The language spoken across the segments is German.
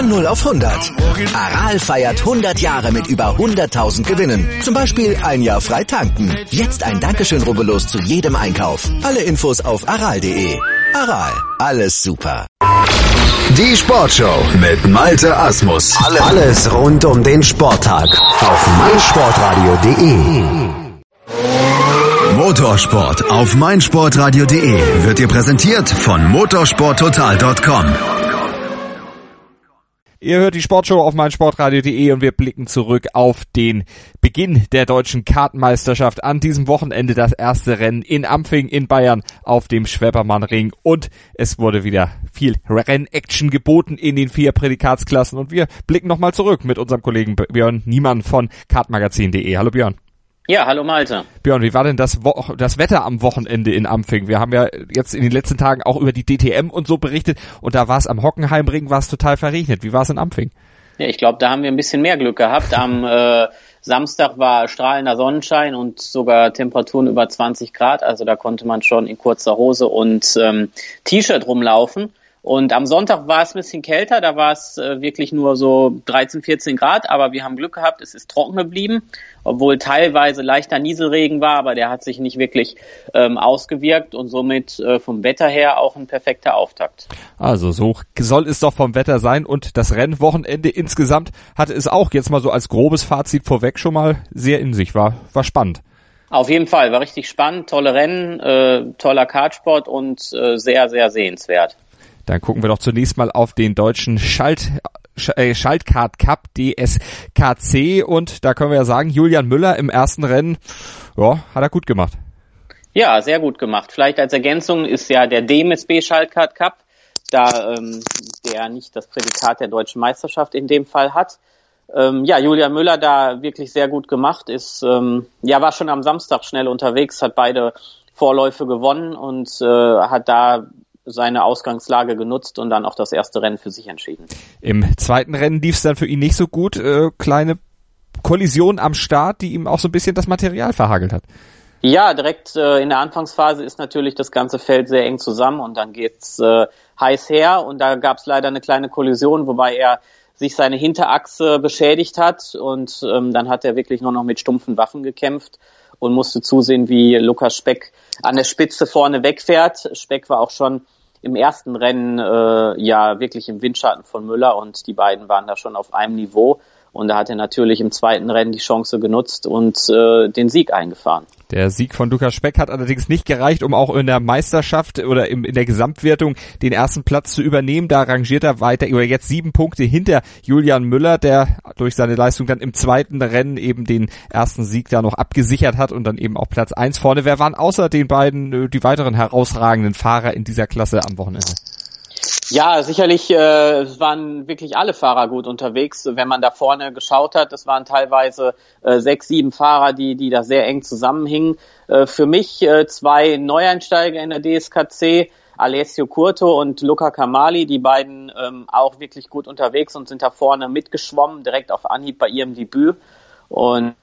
Von 0 auf 100. Aral feiert 100 Jahre mit über 100.000 Gewinnen. Zum Beispiel ein Jahr frei tanken. Jetzt ein Dankeschön, rubbellos zu jedem Einkauf. Alle Infos auf aral.de. Aral, alles super. Die Sportshow mit Malte Asmus. Alles rund um den Sporttag auf meinsportradio.de. Motorsport auf meinsportradio.de wird dir präsentiert von motorsporttotal.com. Ihr hört die Sportshow auf meinsportradio.de und wir blicken zurück auf den Beginn der deutschen Kartmeisterschaft. An diesem Wochenende das erste Rennen in Ampfing in Bayern auf dem Schweppermann-Ring und es wurde wieder viel Rennaction geboten in den 4 Prädikatsklassen und wir blicken nochmal zurück mit unserem Kollegen Björn Niemann von kartmagazin.de. Hallo Björn. Ja, hallo Malte. Björn, wie war denn das Wetter am Wochenende in Ampfing? Wir haben ja jetzt in den letzten Tagen auch über die DTM und so berichtet und da war es am Hockenheimring, war es total verregnet. Wie war es in Ampfing? Ja, ich glaube, da haben wir ein bisschen mehr Glück gehabt. Am Samstag war strahlender Sonnenschein und sogar Temperaturen über 20 Grad. Also da konnte man schon in kurzer Hose und T-Shirt rumlaufen. Und am Sonntag war es ein bisschen kälter, da war es wirklich nur so 13, 14 Grad, aber wir haben Glück gehabt, es ist trocken geblieben, obwohl teilweise leichter Nieselregen war, aber der hat sich nicht wirklich ausgewirkt und somit vom Wetter her auch ein perfekter Auftakt. Also so soll es doch vom Wetter sein und das Rennwochenende insgesamt hatte es auch jetzt mal so als grobes Fazit vorweg schon mal sehr in sich, war spannend. Auf jeden Fall, war richtig spannend, tolle Rennen, toller Kartsport und sehr, sehr sehenswert. Dann gucken wir doch zunächst mal auf den deutschen Schaltkart Cup DSKC und da können wir ja sagen, Julian Müller im ersten Rennen, ja, hat er gut gemacht. Ja, sehr gut gemacht. Vielleicht als Ergänzung ist ja der DMSB Schaltkart Cup, da der nicht das Prädikat der deutschen Meisterschaft in dem Fall hat. Ja, Julian Müller da wirklich sehr gut gemacht, war schon am Samstag schnell unterwegs, hat beide Vorläufe gewonnen und hat da seine Ausgangslage genutzt und dann auch das erste Rennen für sich entschieden. Im zweiten Rennen lief es dann für ihn nicht so gut. Kleine Kollision am Start, die ihm auch so ein bisschen das Material verhagelt hat. Ja, direkt in der Anfangsphase ist natürlich das ganze Feld sehr eng zusammen und dann geht's heiß her und da gab's leider eine kleine Kollision, wobei er sich seine Hinterachse beschädigt hat und dann hat er wirklich nur noch mit stumpfen Waffen gekämpft und musste zusehen, wie Lukas Speck an der Spitze vorne wegfährt. Speck war auch schon im ersten Rennen wirklich im Windschatten von Müller und die beiden waren da schon auf einem Niveau. Und da hat er natürlich im zweiten Rennen die Chance genutzt und den Sieg eingefahren. Der Sieg von Lukas Speck hat allerdings nicht gereicht, um auch in der Meisterschaft oder in der Gesamtwertung den ersten Platz zu übernehmen. Da rangiert er weiter über jetzt 7 Punkte hinter Julian Müller, der durch seine Leistung dann im zweiten Rennen eben den ersten Sieg da noch abgesichert hat und dann eben auch Platz 1 vorne. Wer waren außer den beiden die weiteren herausragenden Fahrer in dieser Klasse am Wochenende? Ja, sicherlich waren wirklich alle Fahrer gut unterwegs. Wenn man da vorne geschaut hat, es waren teilweise 6, 7 Fahrer, die da sehr eng zusammenhingen. Für mich 2 Neueinsteiger in der DSKC, Alessio Curto und Luca Camali, die beiden auch wirklich gut unterwegs und sind da vorne mitgeschwommen, direkt auf Anhieb bei ihrem Debüt. Und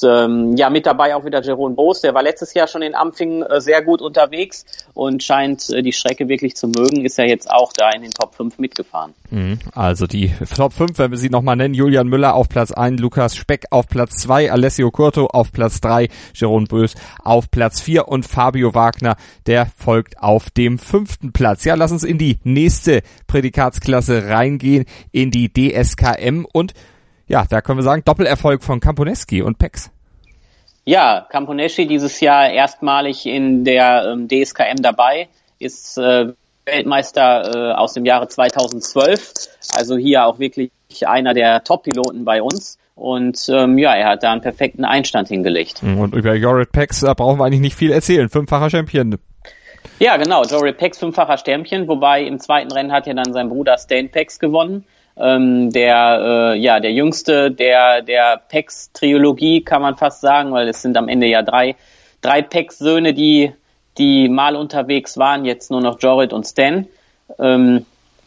mit dabei auch wieder Jeroen Boos, der war letztes Jahr schon in Ampfing sehr gut unterwegs und scheint die Strecke wirklich zu mögen, ist ja jetzt auch da in den Top 5 mitgefahren. Also die Top 5, wenn wir sie nochmal nennen, Julian Müller auf Platz 1, Lukas Speck auf Platz 2, Alessio Curto auf Platz 3, Jeroen Boos auf Platz 4 und Fabio Wagner, der folgt auf dem 5. Platz. Ja, lass uns in die nächste Prädikatsklasse reingehen, in die DSKM und ja, da können wir sagen, Doppelerfolg von Camponeschi und Pex. Ja, Camponeschi dieses Jahr erstmalig in der DSKM dabei, ist Weltmeister aus dem Jahre 2012, also hier auch wirklich einer der Top-Piloten bei uns. Und er hat da einen perfekten Einstand hingelegt. Und über Jorit Pex brauchen wir eigentlich nicht viel erzählen, 5-facher Champion. Ja, genau, Jorit Pex, 5-facher Champion, wobei im zweiten Rennen hat ja dann sein Bruder Stan Pex gewonnen. Der jüngste der Pex-Trilogie, kann man fast sagen, weil es sind am Ende ja drei Pex-Söhne, die mal unterwegs waren, jetzt nur noch Jorit und Stan. Er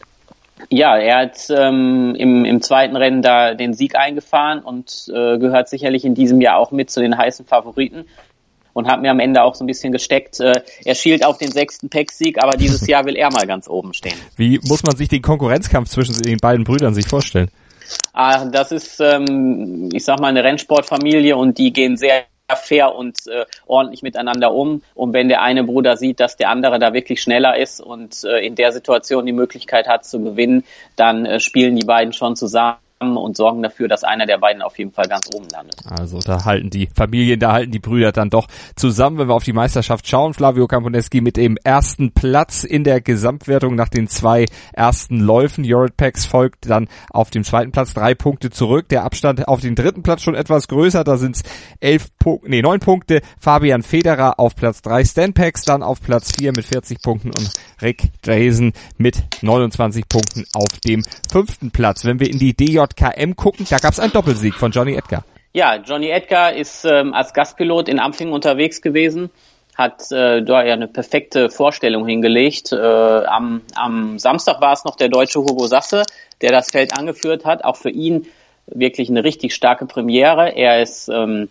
hat im zweiten Rennen da den Sieg eingefahren und gehört sicherlich in diesem Jahr auch mit zu den heißen Favoriten. und hat mir am Ende auch so ein bisschen gesteckt. Er schielt auf den 6. PEC-Sieg, aber dieses Jahr will er mal ganz oben stehen. Wie muss man sich den Konkurrenzkampf zwischen den beiden Brüdern sich vorstellen? Das ist, ich sag mal, eine Rennsportfamilie und die gehen sehr fair und ordentlich miteinander um. Und wenn der eine Bruder sieht, dass der andere da wirklich schneller ist und in der Situation die Möglichkeit hat zu gewinnen, dann spielen die beiden schon zusammen und sorgen dafür, dass einer der beiden auf jeden Fall ganz oben landet. Also da halten die Familien, da halten die Brüder dann doch zusammen, wenn wir auf die Meisterschaft schauen. Flavio Camponeschi mit dem ersten Platz in der Gesamtwertung nach den 2 ersten Läufen. Jorrit Pex folgt dann auf dem 2. Platz 3 Punkte zurück. Der Abstand auf den 3. Platz schon etwas größer, da sind es 9 Punkte. Fabian Federer auf Platz 3, Stan Pex dann auf Platz 4 mit 40 Punkten und Rick Drazen mit 29 Punkten auf dem 5. Platz. Wenn wir in die DJKM gucken, da gab es einen Doppelsieg von Johnny Edgar. Ja, Johnny Edgar ist als Gastpilot in Ampfing unterwegs gewesen, hat da ja eine perfekte Vorstellung hingelegt. Am Samstag war es noch der deutsche Hugo Sasse, der das Feld angeführt hat. Auch für ihn wirklich eine richtig starke Premiere. Er ist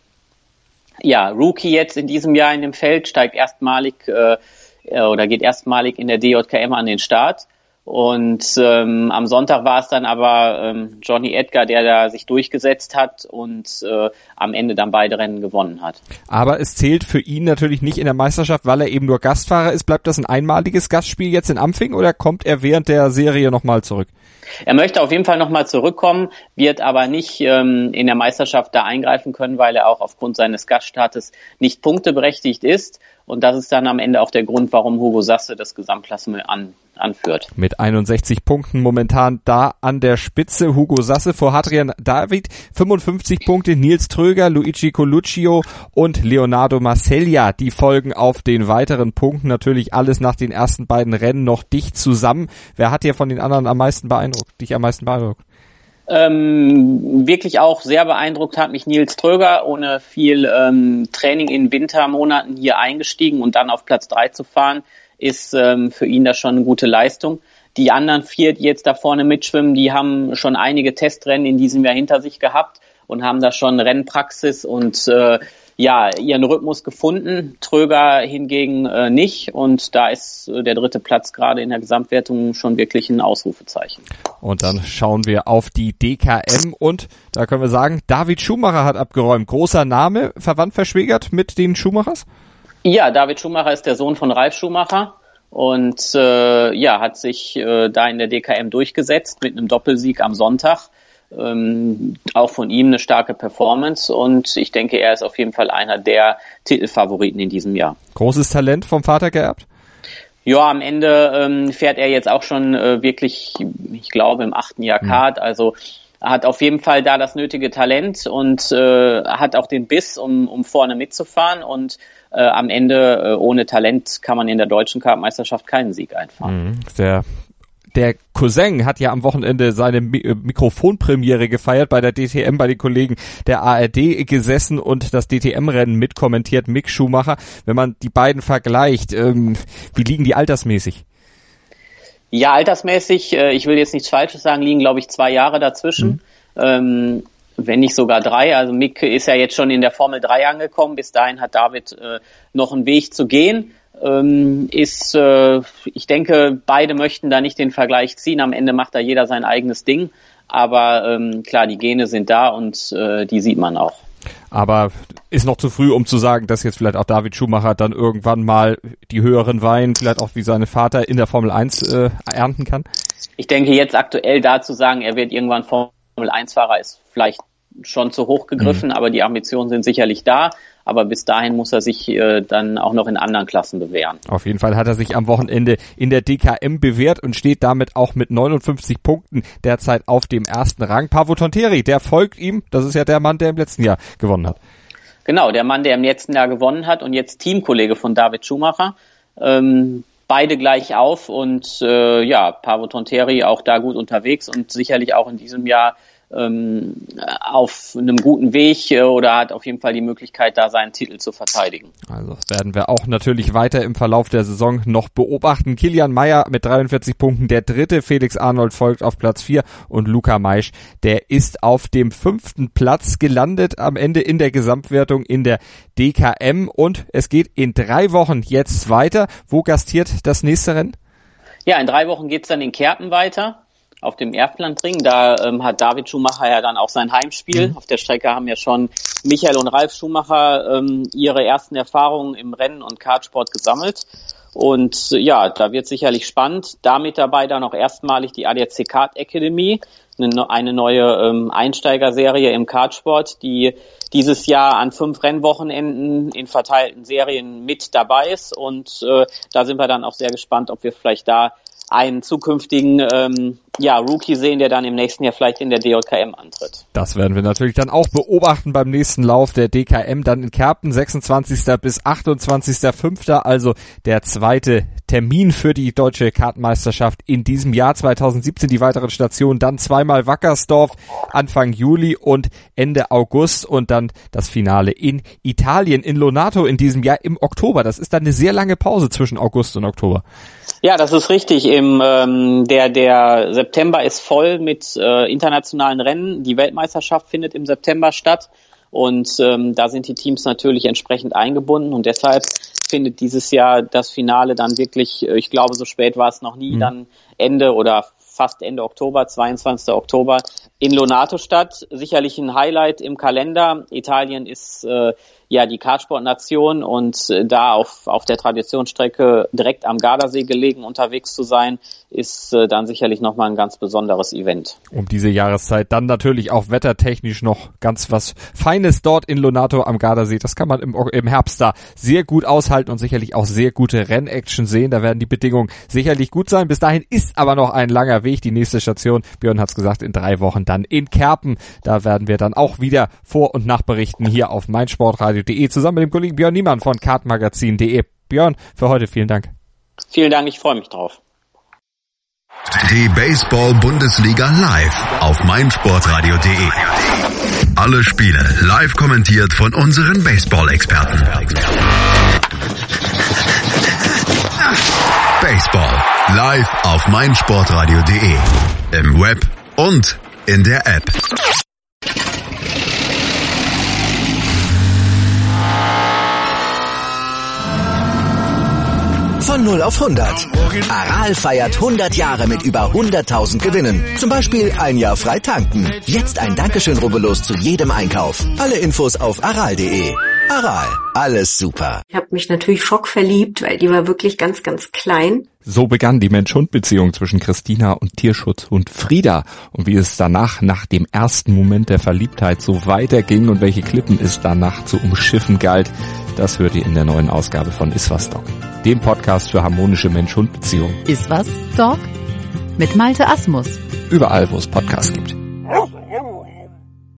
Rookie jetzt in diesem Jahr in dem Feld, steigt erstmalig geht erstmalig in der DJKM an den Start. Und am Sonntag war es dann aber Johnny Edgar, der da sich durchgesetzt hat und am Ende dann beide Rennen gewonnen hat. Aber es zählt für ihn natürlich nicht in der Meisterschaft, weil er eben nur Gastfahrer ist. Bleibt das ein einmaliges Gastspiel jetzt in Ampfing oder kommt er während der Serie nochmal zurück? Er möchte auf jeden Fall nochmal zurückkommen, wird aber nicht in der Meisterschaft da eingreifen können, weil er auch aufgrund seines Gaststartes nicht punkteberechtigt ist. Und das ist dann am Ende auch der Grund, warum Hugo Sasse das Gesamtklassement anführt. Mit 61 Punkten momentan da an der Spitze. Hugo Sasse vor Hadrian David, 55 Punkte. Nils Tröger, Luigi Coluccio und Leonardo Marceglia, die folgen auf den weiteren Punkten. Natürlich alles nach den ersten beiden Rennen noch dicht zusammen. Wer hat dir von den anderen dich am meisten beeindruckt? Wirklich auch sehr beeindruckt hat mich Nils Tröger, ohne viel Training in Wintermonaten hier eingestiegen und dann auf Platz 3 zu fahren, ist für ihn das schon eine gute Leistung. Die anderen 4, die jetzt da vorne mitschwimmen, die haben schon einige Testrennen in diesem Jahr hinter sich gehabt und haben da schon Rennpraxis und ihren Rhythmus gefunden. Tröger hingegen nicht und da ist der 3. Platz gerade in der Gesamtwertung schon wirklich ein Ausrufezeichen. Und dann schauen wir auf die DKM und da können wir sagen, David Schumacher hat abgeräumt. Großer Name, verwandt, verschwägert mit den Schumachers? Ja, David Schumacher ist der Sohn von Ralf Schumacher und hat sich da in der DKM durchgesetzt mit einem Doppelsieg am Sonntag. Auch von ihm eine starke Performance und ich denke, er ist auf jeden Fall einer der Titelfavoriten in diesem Jahr. Großes Talent vom Vater geerbt? Ja, am Ende fährt er jetzt auch schon wirklich, ich glaube, im 8. Jahr Kart, also hat auf jeden Fall da das nötige Talent und hat auch den Biss, um vorne mitzufahren und am Ende ohne Talent kann man in der deutschen Kartmeisterschaft keinen Sieg einfahren. Der Cousin hat ja am Wochenende seine Mikrofonpremiere gefeiert bei der DTM, bei den Kollegen der ARD gesessen und das DTM-Rennen mitkommentiert, Mick Schumacher. Wenn man die beiden vergleicht, wie liegen die altersmäßig? Ja, altersmäßig, ich will jetzt nichts Falsches sagen, liegen glaube ich 2 Jahre dazwischen, wenn nicht sogar 3. Also Mick ist ja jetzt schon in der Formel 3 angekommen, bis dahin hat David noch einen Weg zu gehen. Ich denke, beide möchten da nicht den Vergleich ziehen. Am Ende macht da jeder sein eigenes Ding. Aber klar, die Gene sind da und die sieht man auch. Aber ist noch zu früh, um zu sagen, dass jetzt vielleicht auch David Schumacher dann irgendwann mal die höheren Weine, vielleicht auch wie seine Vater in der Formel 1 ernten kann? Ich denke, jetzt aktuell da zu sagen, er wird irgendwann Formel 1-Fahrer, ist vielleicht schon zu hoch gegriffen, aber die Ambitionen sind sicherlich da. Aber bis dahin muss er sich dann auch noch in anderen Klassen bewähren. Auf jeden Fall hat er sich am Wochenende in der DKM bewährt und steht damit auch mit 59 Punkten derzeit auf dem 1. Rang. Paavo Tonteri, der folgt ihm. Das ist ja der Mann, der im letzten Jahr gewonnen hat. Genau, der Mann, der im letzten Jahr gewonnen hat und jetzt Teamkollege von David Schumacher. Beide gleich auf und Paavo Tonteri auch da gut unterwegs und sicherlich auch in diesem Jahr auf einem guten Weg oder hat auf jeden Fall die Möglichkeit, da seinen Titel zu verteidigen. Also das werden wir auch natürlich weiter im Verlauf der Saison noch beobachten. Kilian Mayer mit 43 Punkten der dritte, Felix Arnold folgt auf Platz 4 und Luca Maisch, der ist auf dem 5. Platz gelandet am Ende in der Gesamtwertung in der DKM und es geht in 3 Wochen jetzt weiter. Wo gastiert das nächste Rennen? Ja, in 3 Wochen geht's dann in Kerpen weiter. Auf dem Erftlandring, da hat David Schumacher ja dann auch sein Heimspiel. Auf der Strecke haben ja schon Michael und Ralf Schumacher ihre ersten Erfahrungen im Rennen- und Kartsport gesammelt. Und ja, da wird sicherlich spannend. Damit dabei dann auch erstmalig die ADAC Kart Academy, eine neue Einsteigerserie im Kartsport, die dieses Jahr an 5 Rennwochenenden in verteilten Serien mit dabei ist. Und da sind wir dann auch sehr gespannt, ob wir vielleicht da einen zukünftigen Rookie sehen, der dann im nächsten Jahr vielleicht in der DJKM antritt. Das werden wir natürlich dann auch beobachten beim nächsten Lauf der DKM, dann in Kerpen, 26. bis 28.05., also der zweite Termin für die deutsche Kartmeisterschaft in diesem Jahr 2017. Die weiteren Stationen dann zweimal Wackersdorf Anfang Juli und Ende August und dann das Finale in Italien, in Lonato in diesem Jahr im Oktober. Das ist dann eine sehr lange Pause zwischen August und Oktober. Ja, das ist richtig. Der September ist voll mit internationalen Rennen. Die Weltmeisterschaft findet im September statt und da sind die Teams natürlich entsprechend eingebunden und deshalb findet dieses Jahr das Finale dann wirklich, ich glaube, so spät war es noch nie, dann Ende oder fast Ende Oktober, 22. Oktober in Lonato statt. Sicherlich ein Highlight im Kalender. Italien ist die Kartsportnation und da auf der Traditionsstrecke direkt am Gardasee gelegen unterwegs zu sein, ist dann sicherlich nochmal ein ganz besonderes Event. Um diese Jahreszeit dann natürlich auch wettertechnisch noch ganz was Feines dort in Lonato am Gardasee. Das kann man im Herbst da sehr gut aushalten und sicherlich auch sehr gute Rennaction sehen. Da werden die Bedingungen sicherlich gut sein. Bis dahin ist aber noch ein langer Weg. Die nächste Station, Björn hat's gesagt, in 3 Wochen dann in Kerpen. Da werden wir dann auch wieder vor- und nachberichten hier auf meinsportradio.de zusammen mit dem Kollegen Björn Niemann von kartmagazin.de. Björn, für heute vielen Dank. Vielen Dank, ich freue mich drauf. Die Baseball-Bundesliga live auf meinsportradio.de. Alle Spiele live kommentiert von unseren Baseball-Experten. Baseball live auf meinsportradio.de. Im Web und in der App. Von 0 auf 100. Aral feiert 100 Jahre mit über 100.000 Gewinnen. Zum Beispiel ein Jahr frei tanken. Jetzt ein Dankeschön, rubbellos zu jedem Einkauf. Alle Infos auf aral.de. Aral, alles super. Ich habe mich natürlich schockverliebt, weil die war wirklich ganz, ganz klein. So begann die Mensch-Hund-Beziehung zwischen Christina und Tierschutzhund Frieda. Und wie es danach, nach dem ersten Moment der Verliebtheit, so weiterging und welche Klippen es danach zu umschiffen galt, das hört ihr in der neuen Ausgabe von Iswas Dog, dem Podcast für harmonische Mensch-Hund-Beziehungen. Iswas Dog? Mit Malte Asmus. Überall, wo es Podcasts gibt.